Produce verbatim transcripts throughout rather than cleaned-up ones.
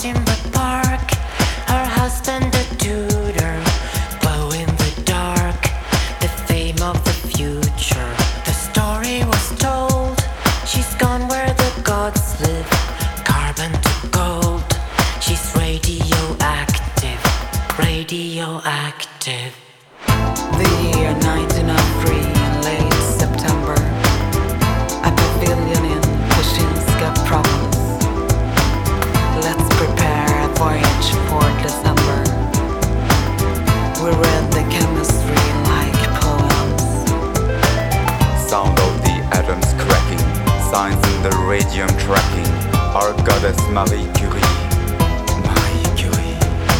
corpse in the park, her husband a tutor, glow in the dark, the fame of the future. The story was told, she's gone where the gods live, carbon to gold. She's radioactive, radioactive. The year nineteen oh three, in late September, a pavilion in Pechinska province. Let's prepare a voyage for December. We read the chemistry like poems. Sound of the atoms cracking, signs in the radium tracking. Our goddess Marie Curie, Marie Curie.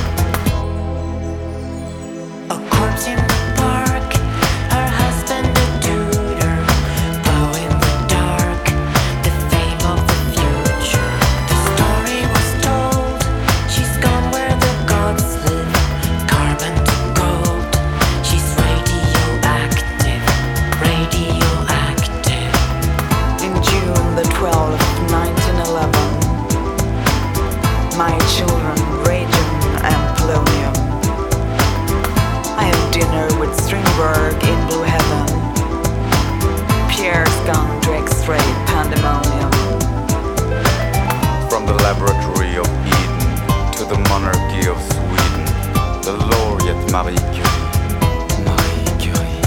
A corpse in the park, her husband a tutor, glow in the dark, the fame of the future. The story was told, she's gone where the gods live, carbon to gold. She's radioactive, radioactive. In June the twelfth, nineteen eleven, my children, radium and polonium. I have dinner with Strindberg in Blue Heaven. Pierre's gone to X-ray pandemonium. From the laboratory of Eden to the monarchy of Sweden, the laureate Marie Curie, Marie Curie.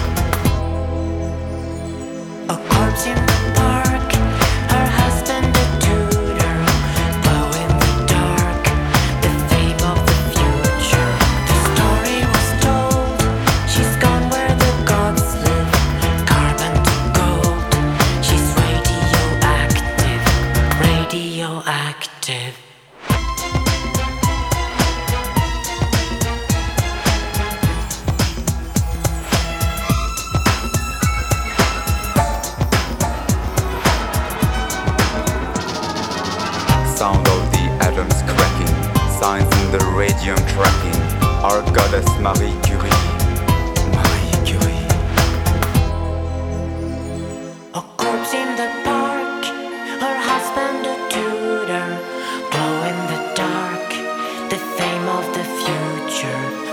A corpse in the park, her husband a tutor, glow in the dark, the fame of the future. The story was told, she's gone where the gods live, carbon to gold. She's radioactive, radioactive. Sound of the atoms cracking, signs in the radium tracking. Our goddess Marie Curie, Marie Curie. A corpse in the park, her husband a tutor, glow in the dark, the fame of the future.